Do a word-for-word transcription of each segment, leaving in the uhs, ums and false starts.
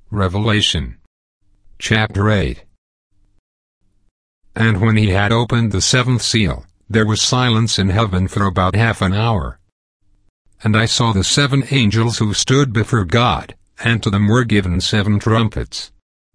Revelation chapter eight. And when he had opened the seventh seal, there was silence in heaven for about half an hour. And I saw the seven angels who stood before God, and to them were given seven trumpets.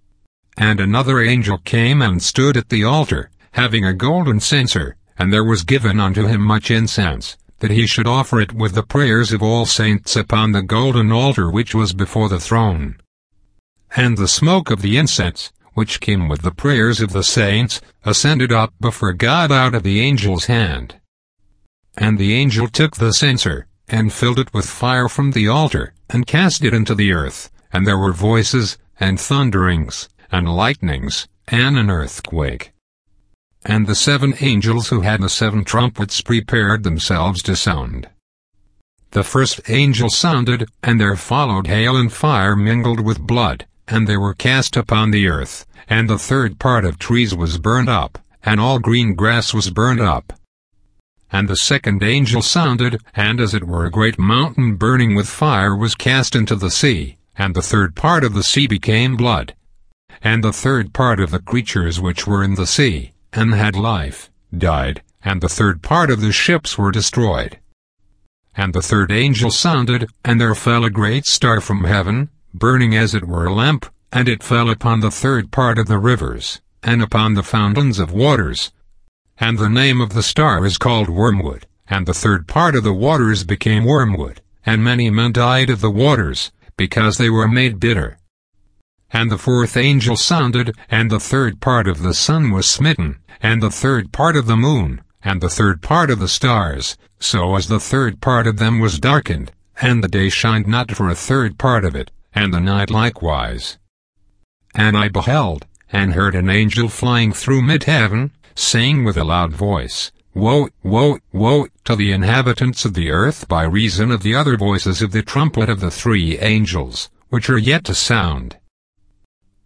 And another angel came and stood at the altar, having a golden censer, and there was given unto him much incense, that he should offer it with the prayers of all saints upon the golden altar which was before the throne. And the smoke of the incense, which came with the prayers of the saints, ascended up before God out of the angel's hand. And the angel took the censer, and filled it with fire from the altar, and cast it into the earth, and there were voices, and thunderings, and lightnings, and an earthquake. And the seven angels who had the seven trumpets prepared themselves to sound. The first angel sounded, and there followed hail and fire mingled with blood, and they were cast upon the earth, and the third part of trees was burned up, and all green grass was burned up. And the second angel sounded, and as it were a great mountain burning with fire was cast into the sea, and the third part of the sea became blood. And the third part of the creatures which were in the sea, and had life, died, and the third part of the ships were destroyed. And the third angel sounded, and there fell a great star from heaven, burning as it were a lamp, and it fell upon the third part of the rivers, and upon the fountains of waters. And the name of the star is called Wormwood, and the third part of the waters became wormwood, and many men died of the waters, because they were made bitter. And the fourth angel sounded, and the third part of the sun was smitten, and the third part of the moon, and the third part of the stars, so as the third part of them was darkened, and the day shined not for a third part of it, and the night likewise. And I beheld, and heard an angel flying through mid-heaven, saying with a loud voice, Woe, woe, woe, to the inhabitants of the earth by reason of the other voices of the trumpet of the three angels, which are yet to sound.